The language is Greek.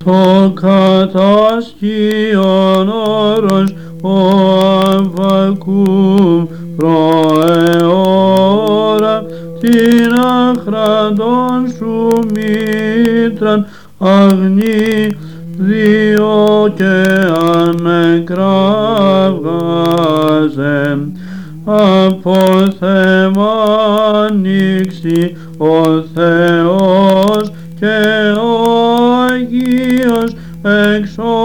το κατασκίον όρος ο Αββακούμ προεώρα την αχραντών σου μήτραν αγνή δύο και ανεκραύγαζε από θέμα ανοίξει ο Θεός και ο Αγίος εξ